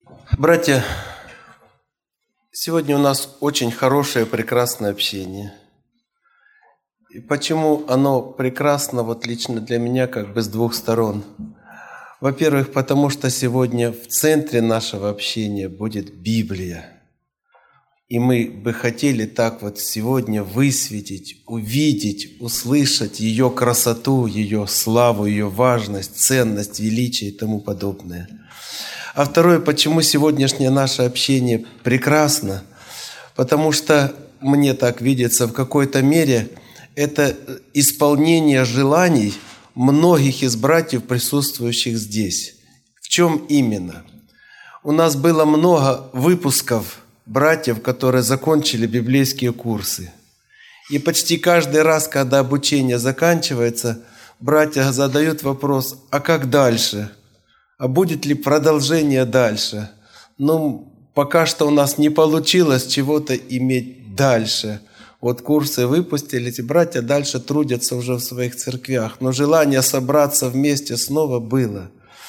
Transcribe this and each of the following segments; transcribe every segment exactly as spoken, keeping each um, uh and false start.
Братья, сегодня у нас очень хорошее, прекрасное общение. И почему оно прекрасно, вот лично для меня, как бы с двух сторон? Во-первых, потому что сегодня в центре нашего общения будет Библия. И мы бы хотели так вот сегодня высветить, увидеть, услышать ее красоту, ее славу, ее важность, ценность, величие и тому подобное. А второе, почему сегодняшнее наше общение прекрасно? Потому что, мне так видится, в какой-то мере это исполнение желаний многих из братьев, присутствующих здесь. В чем именно? У нас было много выпусков братьев, которые закончили библейские курсы. И почти каждый раз, когда обучение заканчивается, братья задают вопрос: а как дальше? А будет ли продолжение дальше? Ну, пока что у нас не получилось чего-то иметь дальше. Вот курсы выпустили, эти братья дальше трудятся уже в своих церквях. Но желание собраться вместе снова было.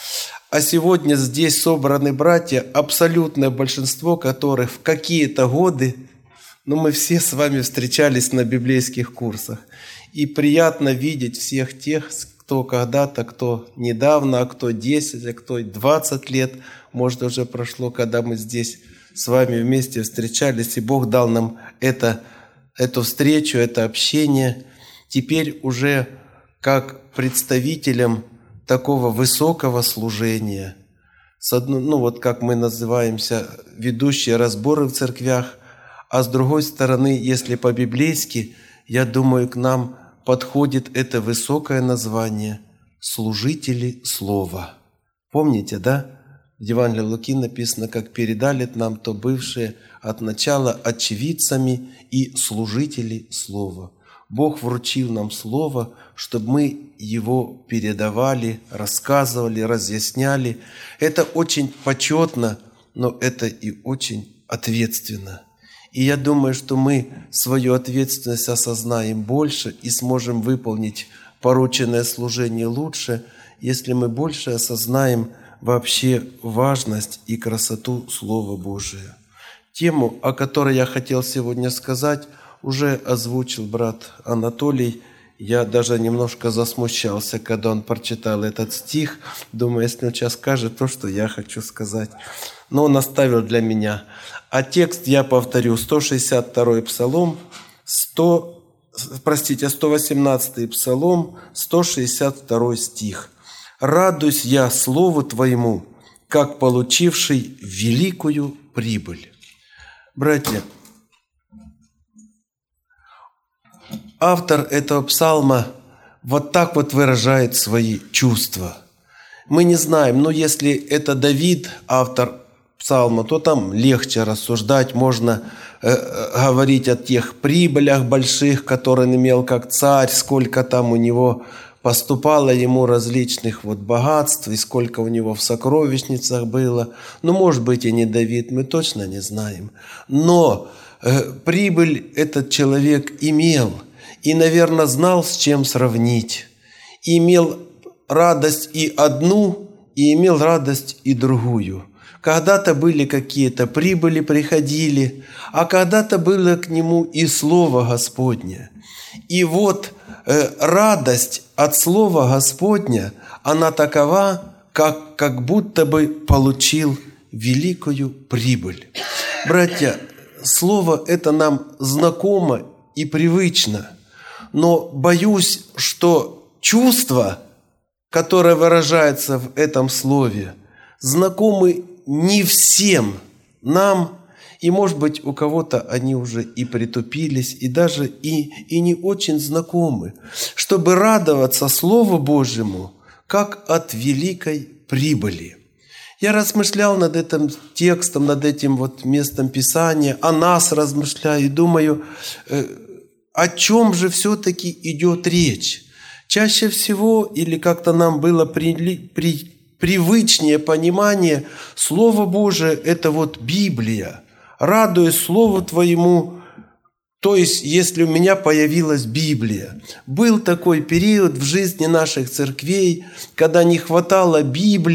А сегодня здесь собраны братья, абсолютное большинство которых в какие-то годы, ну, мы все с вами встречались на библейских курсах. И приятно видеть всех тех, кто когда-то, кто недавно, а кто десять, а кто двадцать лет, может, уже прошло, когда мы здесь с вами вместе встречались, и Бог дал нам это, эту встречу, это общение. Теперь уже как представителям такого высокого служения, с одной, ну вот как мы называемся, ведущие разборы в церквях, а с другой стороны, если по-библейски, я думаю, к нам подходит это высокое название «служители слова». Помните, да? В Евангелии Луки написано, как передали нам то бывшие от начала очевидцами и служители слова. Бог вручил нам слово, чтобы мы его передавали, рассказывали, разъясняли. Это очень почетно, но это и очень ответственно. И я думаю, что мы свою ответственность осознаем больше и сможем выполнить порученное служение лучше, если мы больше осознаем вообще важность и красоту Слова Божия. Тему, о которой я хотел сегодня сказать, уже озвучил брат Анатолий. Я даже немножко засмущался, когда он прочитал этот стих. Думаю, если он сейчас скажет то, что я хочу сказать. Но он оставил для меня. А текст я повторю: сто шестьдесят второй Псалом, сто, простите, сто восемнадцатый Псалом, сто шестьдесят второй стих. «Радуюсь я слову Твоему, как получивший великую прибыль». Братья, автор этого псалма вот так вот выражает свои чувства. Мы не знаем, но если это Давид, автор псалма, то там легче рассуждать, можно э, говорить о тех прибылях больших, которые он имел как царь, сколько там у него поступало ему различных вот богатств, и сколько у него в сокровищницах было. Ну, может быть, и не Давид, мы точно не знаем. Но э, прибыль этот человек имел, и, наверное, знал, с чем сравнить. И имел радость и одну, и имел радость и другую. Когда-то были какие-то прибыли, приходили, а когда-то было к нему и Слово Господне. И вот э, радость от Слова Господня, она такова, как, как будто бы получил великую прибыль. Братья, Слово это нам знакомо и привычно, но боюсь, что чувства, которые выражаются в этом Слове, знакомы не всем нам, и, может быть, у кого-то они уже и притупились, и даже и, и не очень знакомы, чтобы радоваться Слову Божьему, как от великой прибыли. Я размышлял над этим текстом, над этим вот местом Писания, о нас размышляю и думаю, э, о чем же все-таки идет речь. Чаще всего, или как-то нам было при, при, привычнее понимание, Слово Божие – это вот Библия. «Радуюсь Слову Твоему», то есть, если у меня появилась Библия. Был такой период в жизни наших церквей, когда не хватало Библий,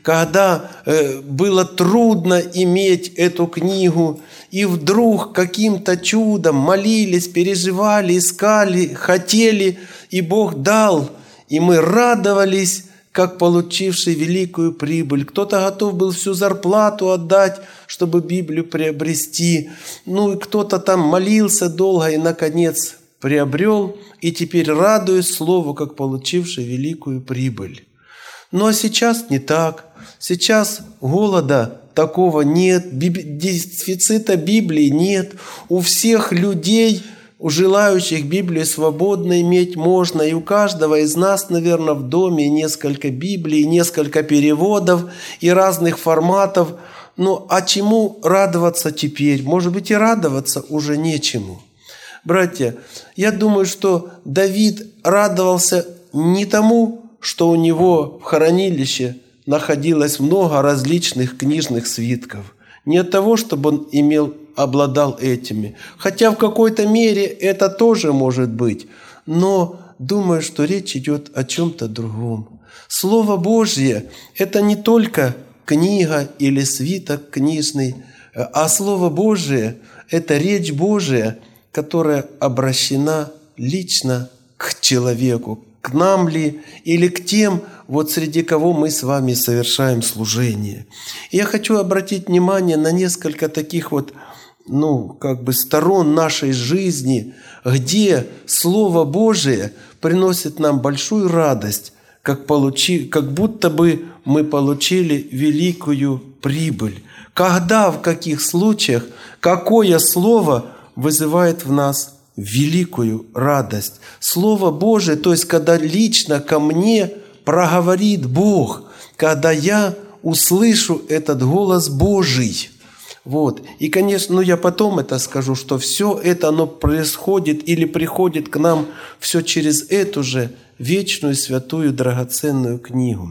когда э, было трудно иметь эту книгу, и вдруг каким-то чудом молились, переживали, искали, хотели, и Бог дал, и мы радовались, как получивший великую прибыль. Кто-то готов был всю зарплату отдать, чтобы Библию приобрести. Ну и кто-то там молился долго и, наконец, приобрел, и теперь радуюсь Слову, как получивший великую прибыль. Ну а сейчас не так. Сейчас голода такого нет, дефицита Библии нет. У всех людей, у желающих Библию свободно иметь можно, и у каждого из нас, наверное, в доме несколько Библий, несколько переводов и разных форматов. Ну, а чему радоваться теперь? Может быть, и радоваться уже нечему. Братья, я думаю, что Давид радовался не тому, что у него в хранилище находилось много различных книжных свитков, не от того, чтобы он имел обладал этими. Хотя в какой-то мере это тоже может быть. Но думаю, что речь идет о чем-то другом. Слово Божье – это не только книга или свиток книжный, а Слово Божие – это речь Божия, которая обращена лично к человеку, к нам ли или к тем, вот среди кого мы с вами совершаем служение. И я хочу обратить внимание на несколько таких вот ну, как бы сторон нашей жизни, где Слово Божие приносит нам большую радость, как, получи, как будто бы мы получили великую прибыль. Когда, в каких случаях, какое слово вызывает в нас великую радость? Слово Божие, то есть когда лично ко мне проговорит Бог, когда я услышу этот голос Божий. Вот. И, конечно, ну я потом это скажу, что все это, оно происходит или приходит к нам все через эту же вечную, святую, драгоценную книгу.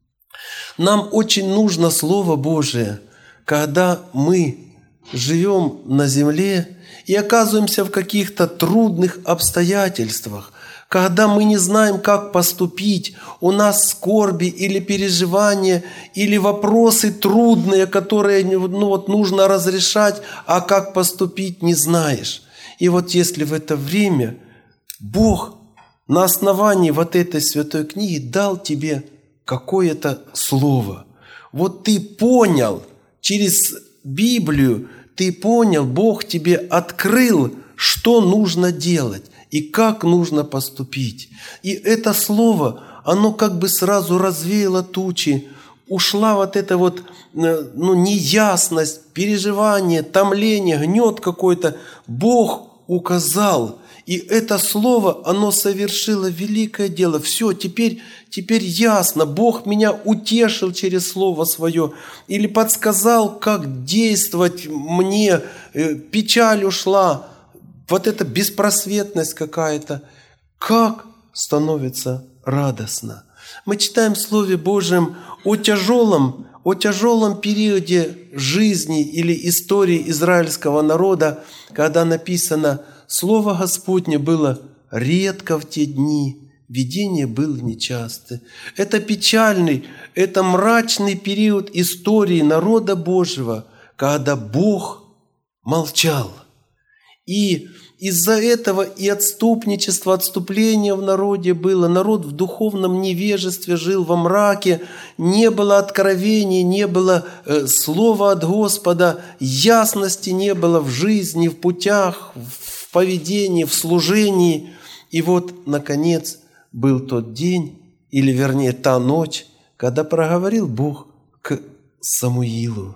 Нам очень нужно Слово Божие, когда мы живем на земле и оказываемся в каких-то трудных обстоятельствах, когда мы не знаем, как поступить, у нас скорби или переживания, или вопросы трудные, которые ну, вот, нужно разрешать, а как поступить не знаешь. И вот если в это время Бог на основании вот этой святой книги дал тебе какое-то слово, вот ты понял через Библию, ты понял, Бог тебе открыл, что нужно делать и как нужно поступить. И это слово, оно как бы сразу развеяло тучи, ушла вот эта вот ну, неясность, переживание, томление, гнет какой-то. Бог указал. И это слово, оно совершило великое дело. Все, теперь, теперь ясно. Бог меня утешил через слово свое. Или подсказал, как действовать мне. Печаль ушла. Вот эта беспросветность какая-то. Как становится радостно. Мы читаем в Слове Божьем о тяжелом, о тяжелом периоде жизни или истории израильского народа, когда написано: «Слово Господне было редко в те дни, видение было нечасто». Это печальный, это мрачный период истории народа Божьего, когда Бог молчал. И из-за этого и отступничество, отступление в народе было. Народ в духовном невежестве жил во мраке. Не было откровений, не было э, слова от Господа. Ясности не было в жизни, в путях, в поведении, в служении. И вот, наконец, был тот день, или вернее та ночь, когда проговорил Бог к Самуилу.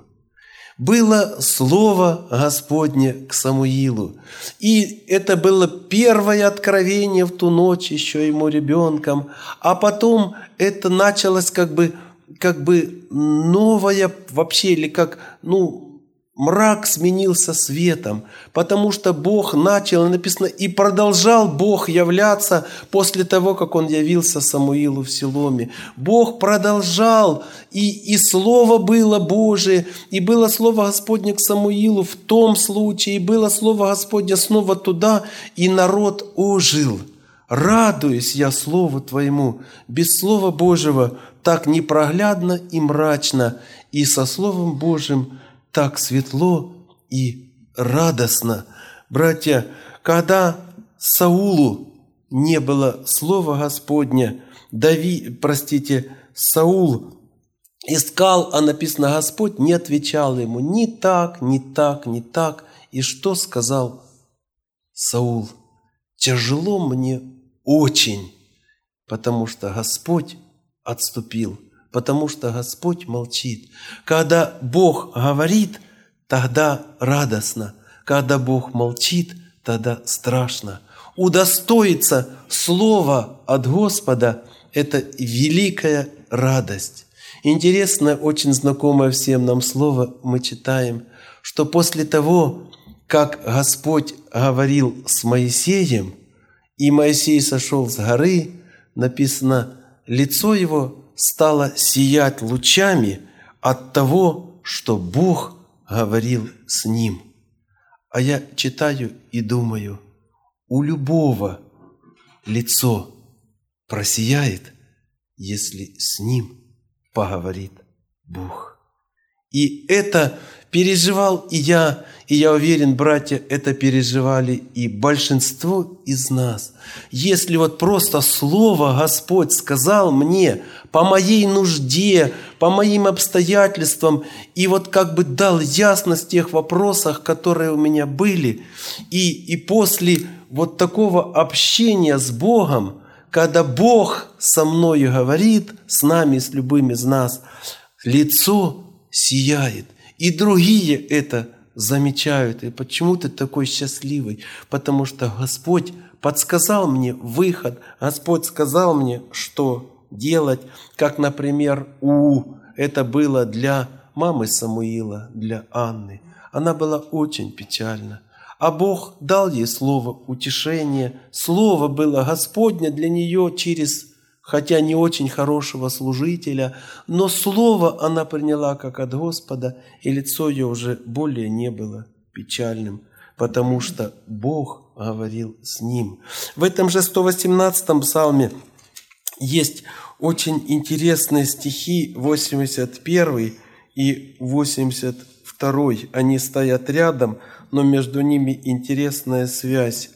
Было слово Господне к Самуилу. И это было первое откровение в ту ночь еще ему ребенком. А потом это началось как бы, как бы новое вообще, или как, ну, мрак сменился светом, потому что Бог начал, написано, и продолжал Бог являться после того, как Он явился Самуилу в Силоме. Бог продолжал, и, и Слово было Божие, и было Слово Господне к Самуилу в том случае, и было Слово Господне снова туда, и народ ожил. «Радуюсь я Слову Твоему, без Слова Божьего так непроглядно и мрачно, и со Словом Божьим так светло и радостно. Братья, когда Саулу не было Слова Господня, Дави, простите, Саул искал, а написано, Господь не отвечал ему ни так, ни так, ни так. И что сказал Саул? Тяжело мне очень, потому что Господь отступил, потому что Господь молчит. Когда Бог говорит, тогда радостно. Когда Бог молчит, тогда страшно. Удостоиться слова от Господа – это великая радость. Интересно, очень знакомое всем нам слово мы читаем, что после того, как Господь говорил с Моисеем, и Моисей сошел с горы, написано, лицо его стало сиять лучами от того, что Бог говорил с ним. А я читаю и думаю, у любого лицо просияет, если с ним поговорит Бог. И это переживал и я, и я уверен, братья, это переживали и большинство из нас. Если вот просто слово Господь сказал мне по моей нужде, по моим обстоятельствам, и вот как бы дал ясность в тех вопросах, которые у меня были, и, и после вот такого общения с Богом, когда Бог со мною говорит, с нами, с любым из нас, лицо сияет. И другие это замечают. И почему ты такой счастливый? Потому что Господь подсказал мне выход. Господь сказал мне, что делать. Как, например, у это было для мамы Самуила, для Анны. Она была очень печальна. А Бог дал ей слово утешения. Слово было Господне для нее через, хотя не очень хорошего служителя, но слово она приняла как от Господа, и лицо ее уже более не было печальным, потому что Бог говорил с ним. В этом же сто восемнадцатом псалме есть очень интересные стихи, восемьдесят первый и восемьдесят второй. Они стоят рядом, но между ними интересная связь.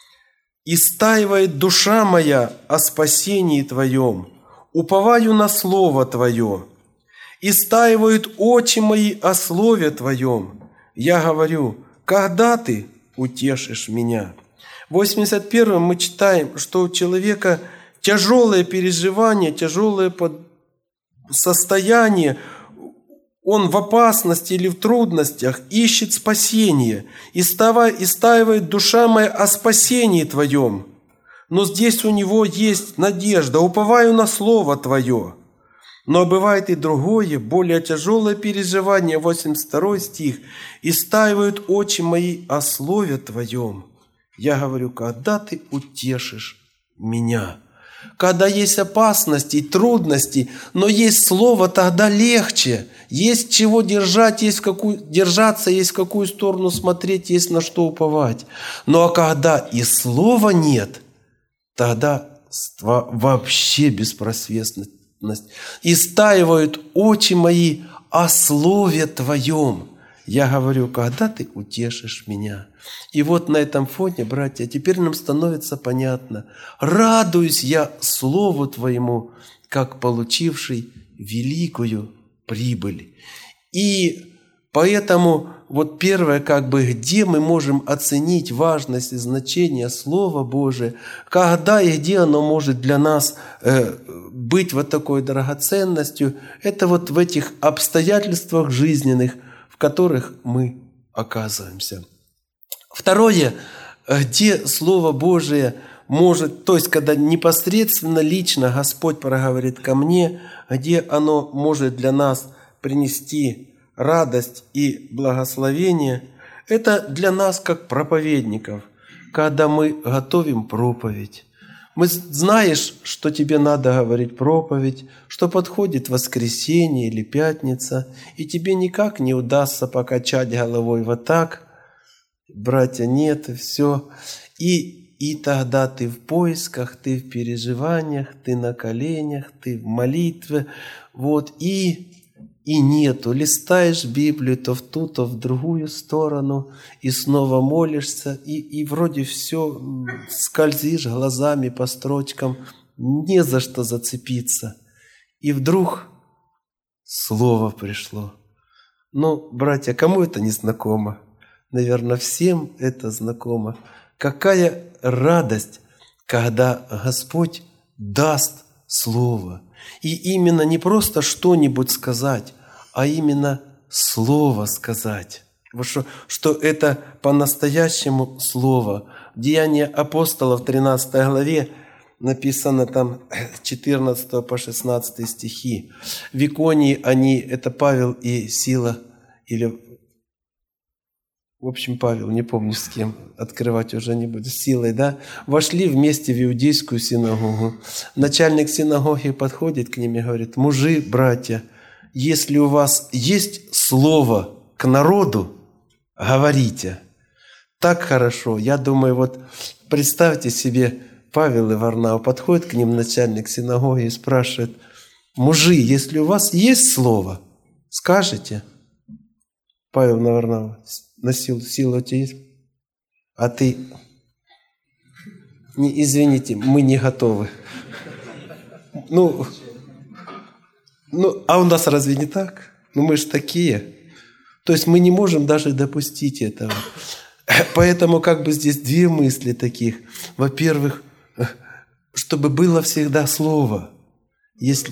«Истаивает душа моя о спасении Твоем, уповаю на Слово Твое. Истаивают очи мои о Слове Твоем. Я говорю, когда Ты утешишь меня?» В восемьдесят первом мы читаем, что у человека тяжелое переживание, тяжелое состояние, он в опасности или в трудностях ищет спасение. «Истаивает душа моя о спасении Твоем». Но здесь у него есть надежда. «Уповаю на Слово Твое». Но бывает и другое, более тяжелое переживание, восемьдесят второй стих. «Истаивают очи мои о Слове Твоем». Я говорю, когда Ты утешишь меня? Когда есть опасности, трудности, но есть Слово, тогда легче. Есть чего держать, есть в какую, держаться, есть в какую сторону смотреть, есть на что уповать. Ну а когда и Слова нет, тогда вообще беспросветность. «Истаивают очи мои о Слове Твоем». Я говорю, когда Ты утешишь меня? И вот на этом фоне, братья, теперь нам становится понятно. Радуюсь я Слову Твоему, как получивший великую прибыль. И поэтому вот первое, как бы, где мы можем оценить важность и значение Слова Божия, когда и где оно может для нас э, быть вот такой драгоценностью, это вот в этих обстоятельствах жизненных, в которых мы оказываемся. Второе, где Слово Божие может, то есть когда непосредственно лично Господь проговорит ко мне, где оно может для нас принести радость и благословение, это для нас как проповедников, когда мы готовим проповедь. Мы знаешь, что тебе надо говорить проповедь, что подходит воскресенье или пятница, и тебе никак не удастся покачать головой вот так. Братья, нет, все. И и тогда ты в поисках, ты в переживаниях, ты на коленях, ты в молитве, вот, и, и нету. Листаешь Библию то в ту, то в другую сторону, и снова молишься, и, и вроде все, скользишь глазами по строчкам, не за что зацепиться. И вдруг слово пришло. Ну, братья, кому это не знакомо? Наверное, всем это знакомо. Какая радость, когда Господь даст Слово. И именно не просто что-нибудь сказать, а именно Слово сказать. Вот что, что это по-настоящему Слово. Деяния апостолов, тринадцатой главе, написано там четырнадцатого по шестнадцатый стихи. В Иконии они, это Павел и Сила, или, в общем, Павел, не помню с кем, открывать уже не буду, с Силой, да, вошли вместе в иудейскую синагогу. Начальник синагоги подходит к ним и говорит: мужи, братья, если у вас есть слово к народу, говорите. Так хорошо. Я думаю, вот представьте себе, Павел и Варнава подходит к ним, начальник синагоги, и спрашивает: мужи, если у вас есть слово, скажете? Павел на Варнава: на силу, сила у тебя есть? А ты: не, извините, мы не готовы. Ну, ну, а у нас разве не так? Ну, мы же такие. То есть мы не можем даже допустить этого. Поэтому как бы здесь две мысли таких. Во-первых, чтобы было всегда слово. Если...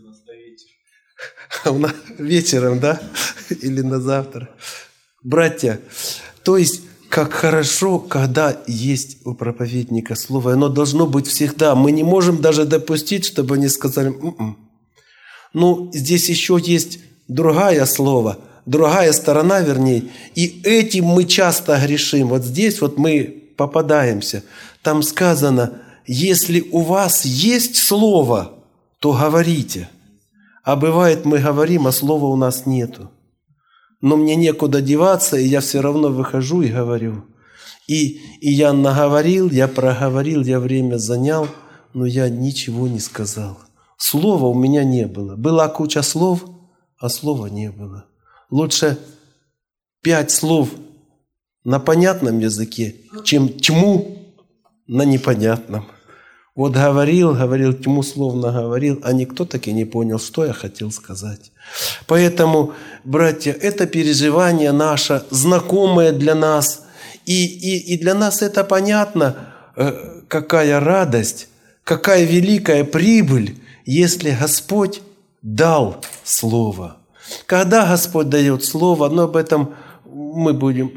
У нас вечером, да? Или на завтра. Братья, то есть как хорошо, когда есть у проповедника слово. Оно должно быть всегда. Мы не можем даже допустить, чтобы они сказали: м-м. Ну, здесь еще есть другая слово, другая сторона, вернее. И этим мы часто грешим. Вот здесь вот мы попадаемся. Там сказано: если у вас есть слово, то говорите. А бывает, мы говорим, а слова у нас нету. Но мне некуда деваться, и я все равно выхожу и говорю. И, и я наговорил, я проговорил, я время занял, но я ничего не сказал. Слова у меня не было. Была куча слов, а слова не было. Лучше пять слов на понятном языке, чем тьму на непонятном. Вот говорил, говорил, тьму словно говорил, а никто так и не понял, что я хотел сказать. Поэтому, братья, это переживание наше, знакомое для нас. И, и, и для нас это понятно, какая радость, какая великая прибыль, если Господь дал Слово. Когда Господь дает Слово, но об этом мы будем,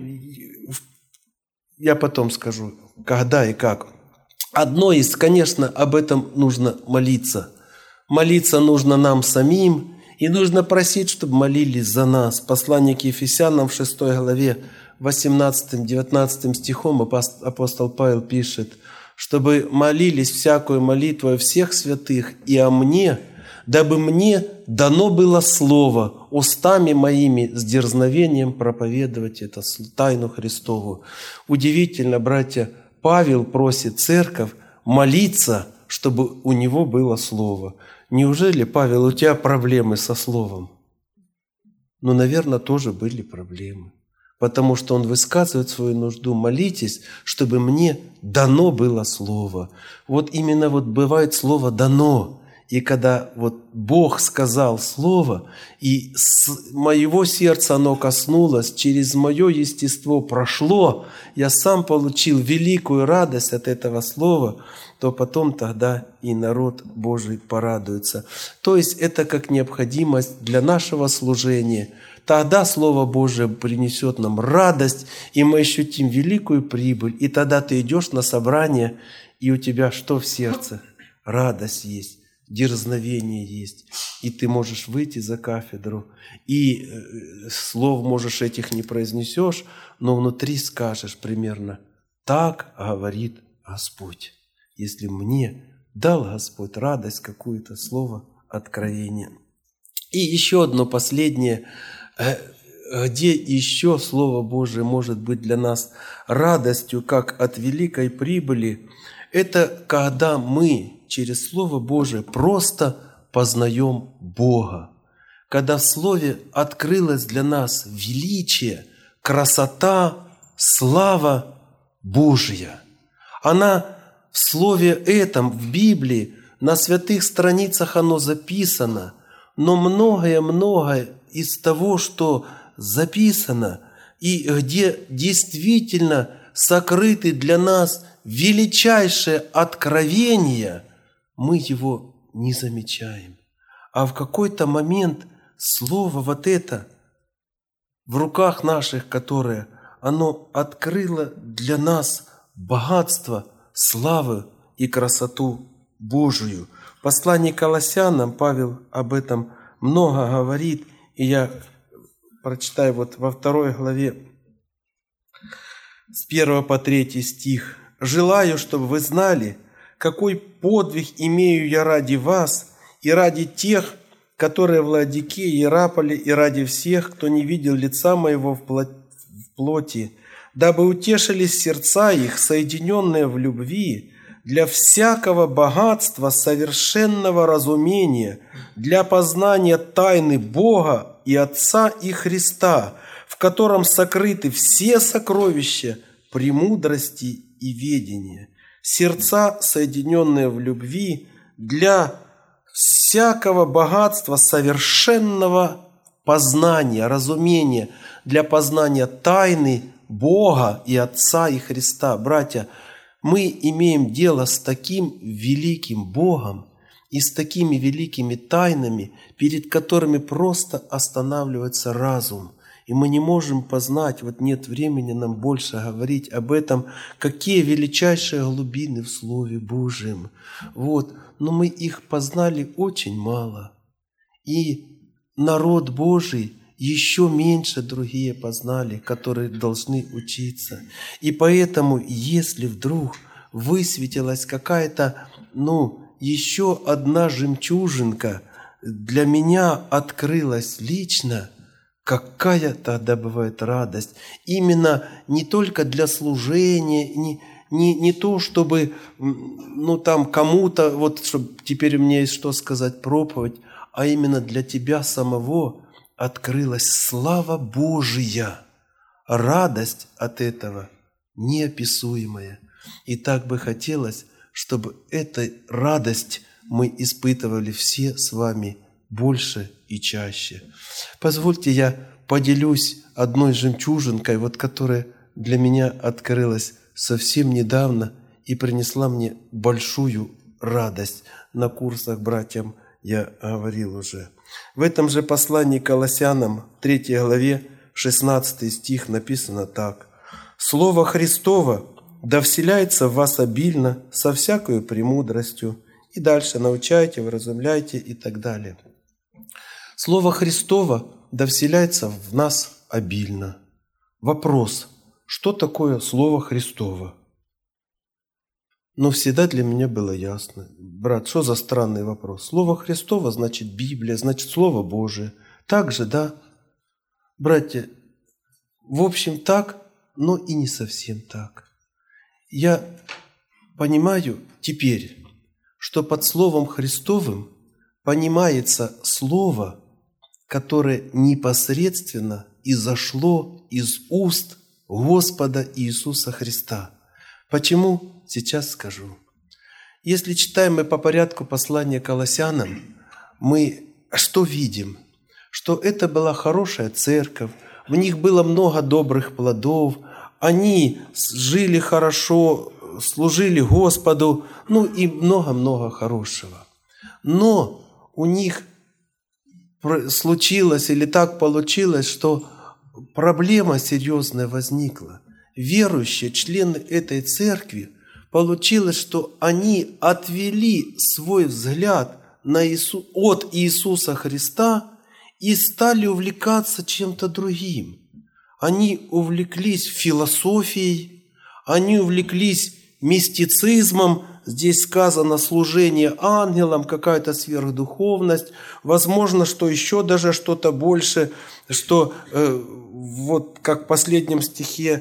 я потом скажу, когда и как. Одно из, конечно, об этом нужно молиться. Молиться нужно нам самим, и нужно просить, чтобы молились за нас. Послание к Ефесянам в шестой главе, восемнадцатым-девятнадцатым стихом апостол Павел пишет: чтобы молились всякую молитву о всех святых и о мне, дабы мне дано было слово устами моими с дерзновением проповедовать это тайну Христову. Удивительно, братья, Павел просит церковь молиться, чтобы у него было слово. Неужели, Павел, у тебя проблемы со словом? Ну, наверное, тоже были проблемы. Потому что он высказывает свою нужду: молитесь, чтобы мне дано было слово. Вот именно вот бывает слово «дано». И когда вот Бог сказал слово, и с моего сердца оно коснулось, через мое естество прошло, я сам получил великую радость от этого слова, то потом тогда и народ Божий порадуется. То есть это как необходимость для нашего служения. Тогда Слово Божие принесет нам радость, и мы ощутим великую прибыль. И тогда ты идешь на собрание, и у тебя что в сердце? Радость есть. Дерзновение есть, и ты можешь выйти за кафедру, и слов, можешь, этих не произнесешь, но внутри скажешь примерно: так говорит Господь. Если мне дал Господь радость, какое-то слово откровение. И еще одно последнее. где еще Слово Божие может быть для нас радостью, как от великой прибыли, это когда мы через Слово Божие просто познаем Бога. Когда в Слове открылось для нас величие, красота, слава Божья. Она в Слове этом, в Библии, на святых страницах оно записано, но многое-многое из того, что записано, и где действительно сокрыты для нас величайшие откровения, мы его не замечаем. А в какой-то момент слово вот это в руках наших, которое, оно открыло для нас богатство, славу и красоту Божию. В послании к Колоссянам Павел об этом много говорит, и я прочитаю вот во второй главе с первого по третий стих. «Желаю, чтобы вы знали, какой подвиг имею я ради вас и ради тех, которые в Лаодикее и Иераполе, и ради всех, кто не видел лица моего в плоти, дабы утешились сердца их, соединенные в любви, для всякого богатства совершенного разумения, для познания тайны Бога и Отца и Христа, в котором сокрыты все сокровища премудрости и ведения, сердца, соединенные в любви, для всякого богатства совершенного познания, разумения, для познания тайны Бога и Отца и Христа». Братья, мы имеем дело с таким великим Богом и с такими великими тайнами, перед которыми просто останавливается разум. И мы не можем познать, вот нет времени нам больше говорить об этом, какие величайшие глубины в Слове Божьем. Вот. Но мы их познали очень мало. И народ Божий еще меньше другие познали, которые должны учиться. И поэтому, если вдруг высветилась какая-то, ну, еще одна жемчужинка, для меня открылась лично, какая тогда бывает радость. Именно не только для служения, не, не, не то, чтобы, ну, там кому-то, вот, чтобы теперь у меня есть что сказать, проповедь, а именно для тебя самого открылась слава Божия, радость от этого неописуемая. И так бы хотелось, чтобы эту радость мы испытывали все с вами больше и чаще. Позвольте я поделюсь одной жемчужинкой, вот которая для меня открылась совсем недавно и принесла мне большую радость. На курсах братьям я говорил уже. В этом же послании к Колоссянам, третьей главе, шестнадцатый стих написано так. «Слово Христово да вселяется в вас обильно, со всякою премудростью». И дальше научайте, вразумляйте и так далее. Слово Христово да вселяется в нас обильно. Вопрос, что такое Слово Христово? Но всегда для меня было ясно. Брат, что за странный вопрос? Слово Христово значит Библия, значит Слово Божие. Так же, да? Братья, в общем так, но и не совсем так. Я понимаю теперь, что под Словом Христовым понимается Слово, которое непосредственно изошло из уст Господа Иисуса Христа. Почему? Сейчас скажу. Если читаем мы по порядку послания к Колоссянам, мы что видим? Что это была хорошая церковь, в них было много добрых плодов, они жили хорошо, служили Господу, ну и много-много хорошего. Но у них случилось или так получилось, что проблема серьезная возникла. Верующие, члены этой церкви, получилось, что они отвели свой взгляд на Иису... от Иисуса Христа и стали увлекаться чем-то другим. Они увлеклись философией, они увлеклись мистицизмом, здесь сказано служение ангелам, какая-то сверхдуховность, возможно, что еще даже что-то больше, что э, вот как в последнем стихе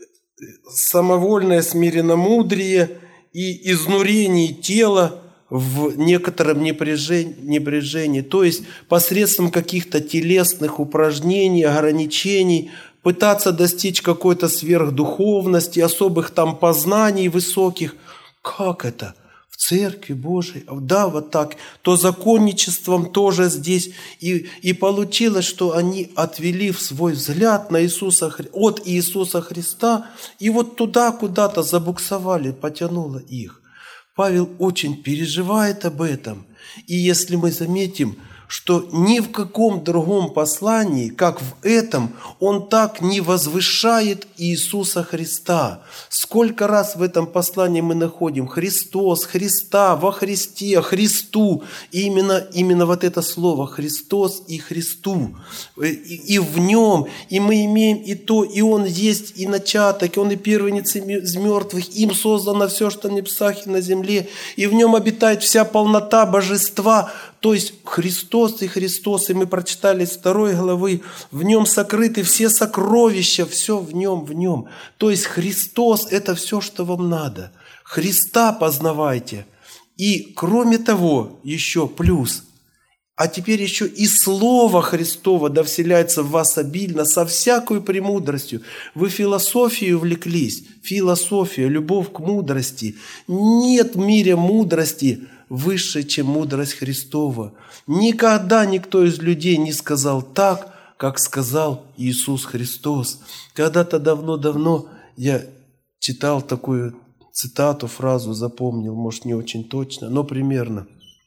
самовольное смиренномудрие и изнурение тела в некотором небрежении, то есть посредством каких-то телесных упражнений, ограничений, пытаться достичь какой-то сверхдуховности, особых там познаний высоких. Как это? В Церкви Божией? Да, вот так. То законничеством тоже здесь. И, и получилось, что они отвели в свой взгляд на Иисуса, от Иисуса Христа, и вот туда куда-то забуксовали, потянуло их. Павел очень переживает об этом. И если мы заметим, что ни в каком другом послании, как в этом, он так не возвышает Иисуса Христа. Сколько раз в этом послании мы находим Христос, Христа, во Христе, Христу. И именно, именно вот это слово Христос и Христу. И, и в нем, и мы имеем и то, и он есть и начаток, и он и первенец из мертвых, им создано все, что на небесах и на земле, и в нем обитает вся полнота божества. То есть Христос и Христос, и мы прочитали с второй главы, в нем сокрыты все сокровища, все в нем, в нем. То есть Христос – это все, что вам надо. Христа познавайте. И кроме того, еще плюс, а теперь еще и Слово Христово да вселяется в вас обильно, со всякой премудростью. Вы философией увлеклись, философия, любовь к мудрости. Нет в мире мудрости выше, чем мудрость Христова. Никогда никто из людей не сказал так, как сказал Иисус Христос. Когда-то давно-давно я читал такую цитату, фразу, запомнил, может, не очень точно, но примерно.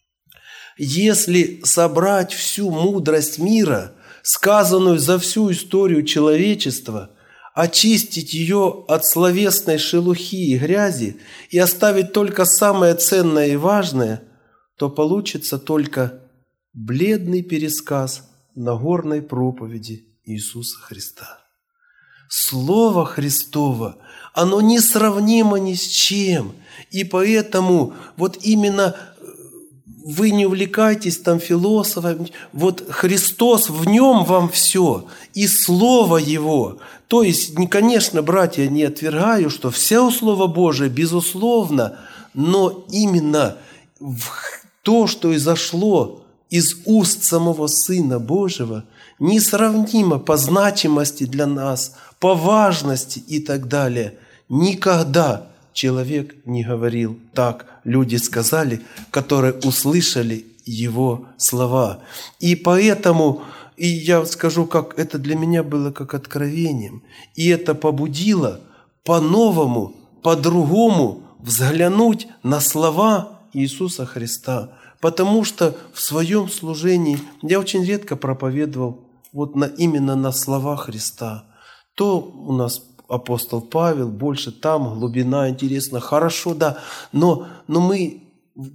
Если собрать всю мудрость мира, сказанную за всю историю человечества, очистить ее от словесной шелухи и грязи и оставить только самое ценное и важное, то получится только бледный пересказ Нагорной проповеди Иисуса Христа. Слово Христово, оно несравнимо ни с чем. И поэтому вот именно вы не увлекайтесь там философами. Вот Христос, в нем вам все. И Слово Его. То есть, конечно, братья, не отвергаю, что все Слово Божие, безусловно, но именно то, что изошло из уст самого Сына Божьего, несравнимо по значимости для нас, по важности и так далее. Никогда человек не говорил так. Люди сказали, которые услышали его слова. И поэтому, и я скажу, как это для меня было как откровением, и это побудило по-новому, по-другому взглянуть на слова Иисуса Христа. Потому что в своем служении я очень редко проповедовал вот на, именно на слова Христа. То у нас апостол Павел, больше там, глубина, интересно, хорошо, да, но, но мы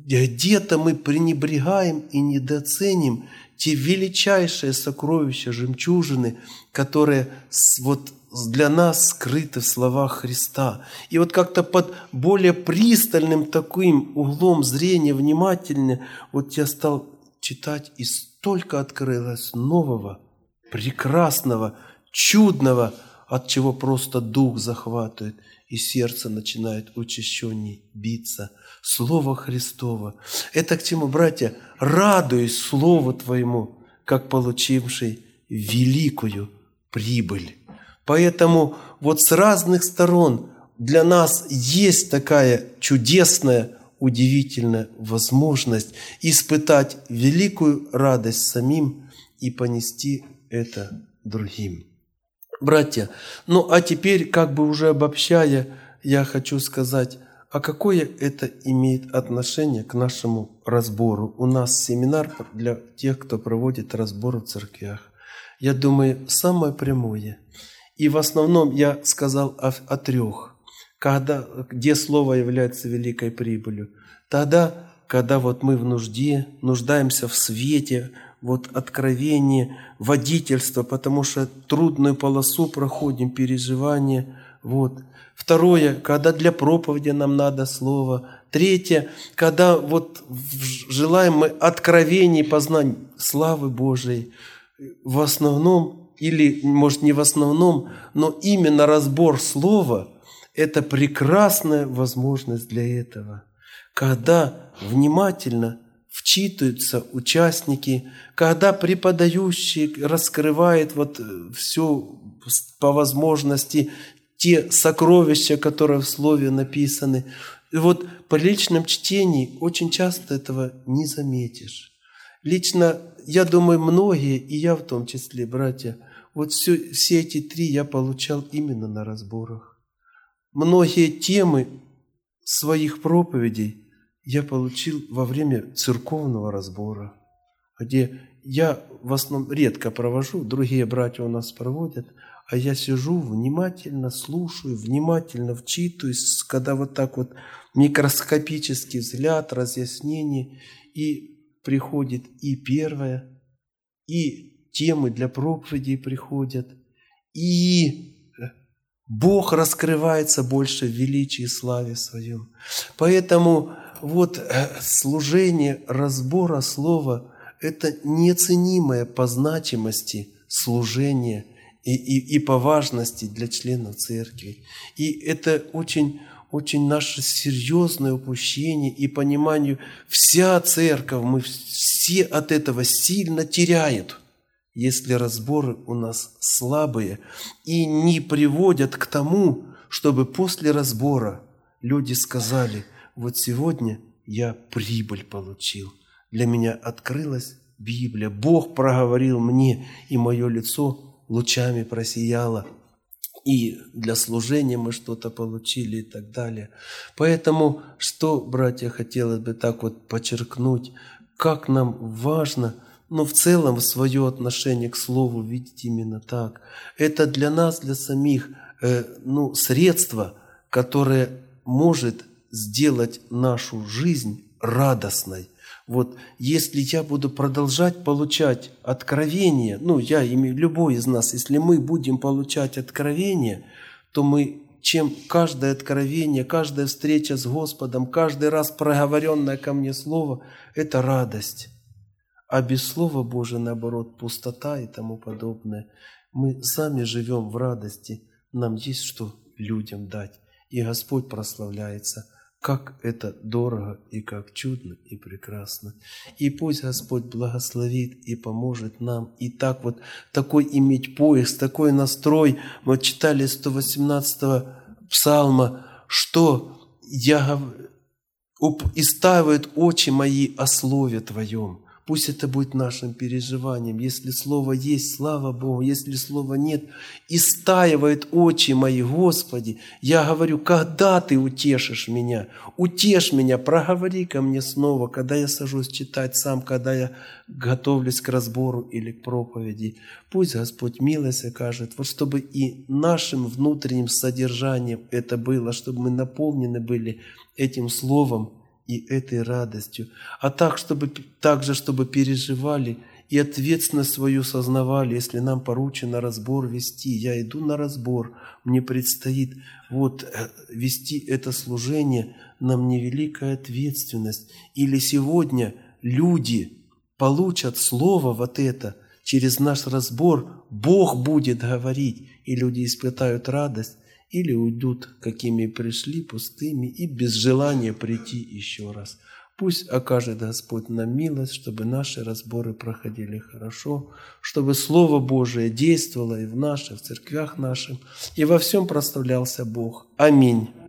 где-то мы пренебрегаем и недооценим те величайшие сокровища, жемчужины, которые вот для нас скрыты в словах Христа. И вот как-то под более пристальным таким углом зрения, внимательно, вот я стал читать, и столько открылось нового, прекрасного, чудного, от чего просто дух захватывает, и сердце начинает учащенней биться. Слово Христово. Это к чему, братья? Радуюсь Слову Твоему, как получивший великую прибыль. Поэтому вот с разных сторон для нас есть такая чудесная, удивительная возможность испытать великую радость самим и понести это другим. Братья, ну а теперь, как бы уже обобщая, я хочу сказать, а какое это имеет отношение к нашему разбору? У нас семинар для тех, кто проводит разбор в церквях. Я думаю, самое прямое. И в основном я сказал о, о трех. Когда, где слово является великой прибылью? Тогда, когда вот мы в нужде, нуждаемся в свете, вот откровение, водительство, потому что трудную полосу проходим, переживания, Вот. Второе, когда для проповеди нам надо слово. Третье, когда вот желаем мы откровений, познаний славы Божией. В основном, или, может, не в основном, но именно разбор слова – это прекрасная возможность для этого. Когда внимательно вчитываются участники, когда преподающий раскрывает вот все по возможности, те сокровища, которые в слове написаны. И вот по личном чтении очень часто этого не заметишь. Лично, я думаю, многие, и я в том числе, братья, вот все, все эти три я получал именно на разборах. Многие темы своих проповедей я получил во время церковного разбора, где я в основном редко провожу, другие братья у нас проводят, а я сижу, внимательно слушаю, внимательно вчитываюсь, когда вот так вот микроскопический взгляд, разъяснение, и приходит и первое, и темы для проповедей приходят, и Бог раскрывается больше в величии и славе Своем. Поэтому вот служение разбора слова – это неоценимое по значимости служение и, и, и по важности для членов церкви. И это очень, очень наше серьезное упущение и понимание. Вся церковь, мы все от этого сильно теряют, если разборы у нас слабые и не приводят к тому, чтобы после разбора люди сказали: вот сегодня я прибыль получил, для меня открылась Библия, Бог проговорил мне, и мое лицо лучами просияло, и для служения мы что-то получили и так далее. Поэтому, что, братья, хотелось бы так вот подчеркнуть, как нам важно, но в целом свое отношение к Слову видеть именно так. Это для нас, для самих, э, ну, средство, которое может сделать нашу жизнь радостной. Вот если я буду продолжать получать откровения, ну, я имею, любой из нас, если мы будем получать откровения, то мы, чем каждое откровение, каждая встреча с Господом, каждый раз проговоренное ко мне слово – это радость. А без Слова Божия, наоборот, пустота и тому подобное. Мы сами живем в радости, нам есть что людям дать. И Господь прославляется. Как это дорого и как чудно и прекрасно. И пусть Господь благословит и поможет нам. И так вот, такой иметь поиск, такой настрой. Мы читали сто восемнадцатого псалма, что я истаивают очи мои о Слове Твоем. Пусть это будет нашим переживанием. Если Слово есть, слава Богу. Если Слова нет, истаивают очи мои, Господи. Я говорю, когда Ты утешишь меня? Утешь меня, проговори ко мне снова, когда я сажусь читать сам, когда я готовлюсь к разбору или к проповеди. Пусть Господь милость окажет, вот чтобы и нашим внутренним содержанием это было, чтобы мы наполнены были этим Словом и этой радостью, а так, чтобы, также, чтобы переживали и ответственность свою сознавали, если нам поручено разбор вести. Я иду на разбор, мне предстоит вот вести это служение, нам невеликая ответственность. Или сегодня люди получат слово вот это, через наш разбор Бог будет говорить, и люди испытают радость, или уйдут, какими пришли, пустыми, и без желания прийти еще раз. Пусть окажет Господь нам милость, чтобы наши разборы проходили хорошо, чтобы Слово Божие действовало и в наших, в церквях наших, и во всем прославлялся Бог. Аминь.